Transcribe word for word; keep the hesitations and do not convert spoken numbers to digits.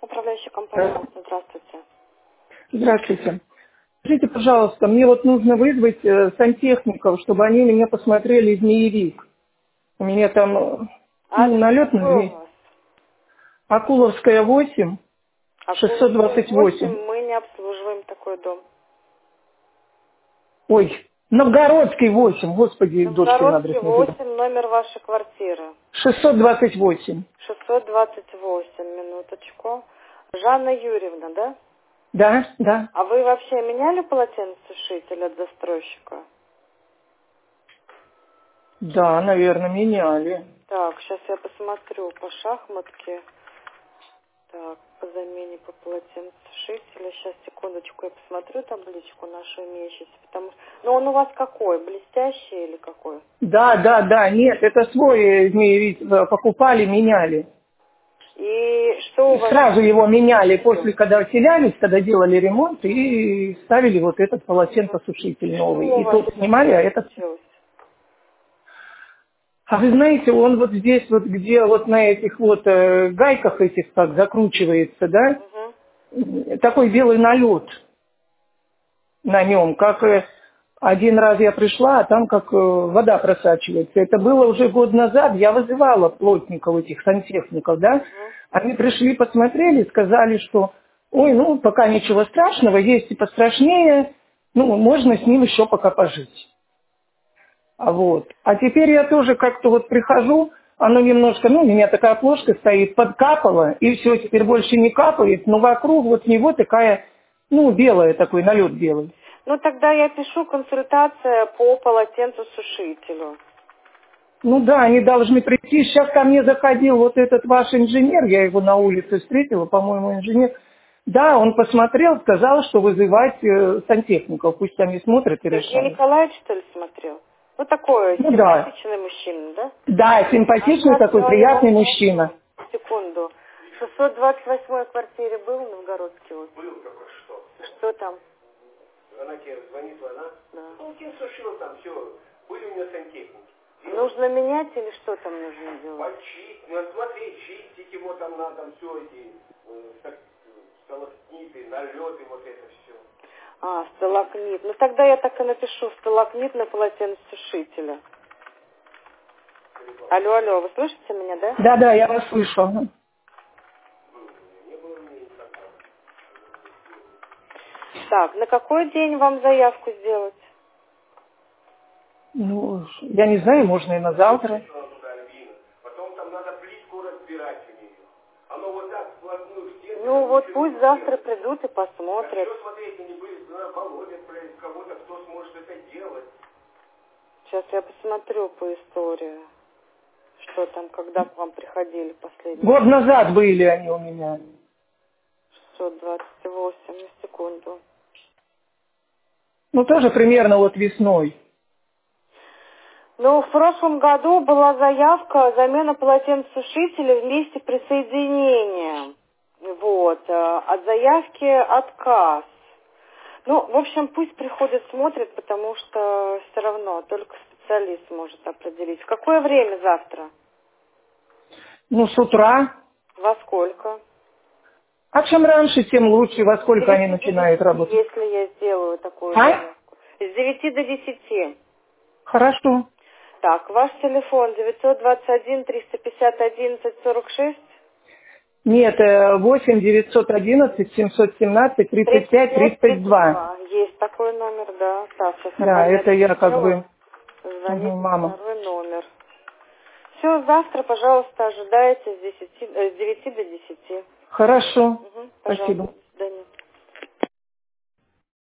Управляющая компания «Мост». Здравствуйте. Здравствуйте. Скажите, пожалуйста, мне вот нужно вызвать э, сантехников, чтобы они меня посмотрели Змеевик. У меня там э, ну, Адрес налет на какой у дверь. вас? Акуловская восемь, шестьсот Акуловская двадцать восемь. восемь. Мы не обслуживаем такой дом. Ой, Новгородский восемь, господи, дочкин Новгородский адрес не буду. восемь, номер вашей квартиры. шестьсот двадцать восемь. шестьсот двадцать восемь, минуточку. Жанна Юрьевна, да? Да, да. А вы вообще меняли полотенцесушитель от застройщика? Да, наверное, меняли. Так, сейчас я посмотрю по шахматке. Так, по замене по полотенцесушителя. Сейчас, секундочку, я посмотрю табличку нашу имеющуюся. Потому что... Ну, он у вас какой? Блестящий или какой? Да, да, да, нет, это свой э, Змеевик э, покупали, меняли. И что у вас... Сразу его меняли после, когда селялись, когда делали ремонт, и ставили вот этот полотенцесушитель Что новый. у И вас тот снимали, а этот... случилось? А вы знаете, он вот здесь, вот где вот на этих вот э, гайках этих как закручивается, да, Угу. такой белый налет на нем, как э, один раз я пришла, а там как э, вода просачивается. Это было уже год назад, я вызывала плотников этих, сантехников, да, Угу. они пришли, посмотрели, сказали, что, ой, ну, пока ничего страшного, есть и пострашнее, ну, можно с ним еще пока пожить. А вот. А теперь я тоже как-то вот прихожу, оно немножко, ну, у меня такая плошка стоит, подкапала, и все, теперь больше не капает, но вокруг вот него такая, ну, белая такой, налет белый. Ну, тогда я пишу консультация по полотенцесушителю. Ну да, они должны прийти. Сейчас ко мне заходил вот этот ваш инженер, я его на улице встретила, по-моему, инженер. Да, он посмотрел, сказал, что вызывать э, сантехников, пусть они смотрят и Сергей решают. Николаевич, что ли, смотрел? Ну, такой Ну да, симпатичный мужчина, да? да, А симпатичный сейчас такой, я его приятный найду. мужчина. Секунду. В шестьсот двадцать восьмой квартире был в Новгородске? Вот. Был только что. Что там? Она тебе звонит, она? Да. Ну, тебе сушил там все. Были у меня сантехники. Нужно менять или что там нужно делать? Почистить, надо смотреть, чистить его там надо, там все эти э, так, сталактиты, налеты, вот это все. А, сталакнит. Ну, тогда я так и напишу сталакнит на полотенцесушителя. Алло, алло, вы слышите меня, да? Да, да, я вас слышу. ага. Так, на какой день вам заявку сделать? Ну, я не знаю, можно и на завтра. Потом там надо плитку разбирать у нее. Оно вот так вплотную в стену. Ну, вот пусть завтра придут и посмотрят. Все смотреть, они были на Володя, кого-то, кто сможет это делать. Сейчас я посмотрю по истории, что там, когда к вам приходили последний. Год назад были они у меня. шестьсот двадцать восемь, на секунду. Ну, тоже примерно вот весной. Ну, в прошлом году была заявка замена полотенцесушителя в месте присоединения. Вот. а От заявки отказ. Ну, в общем, пусть приходят, смотрят, потому что все равно только специалист может определить. В какое время завтра? Ну, с утра. Во сколько? А чем раньше, тем лучше. Во С сколько они девяти до начинают десяти, работать? если я сделаю такую А? заявку. С девяти до десяти. Хорошо. Так, ваш телефон девятьсот двадцать один триста пятьдесят одиннадцать сорок шесть. Нет, э, восемь девятьсот одиннадцать семьсот семнадцать тридцать пять тридцать два. Есть такой номер, да. Так, сейчас я Да, это я как сделаю. бы Звоните угу, на мама. второй номер. Все, завтра, пожалуйста, ожидайте с, десяти, э, с девяти до десяти. Хорошо. Угу, пожалуйста. Спасибо.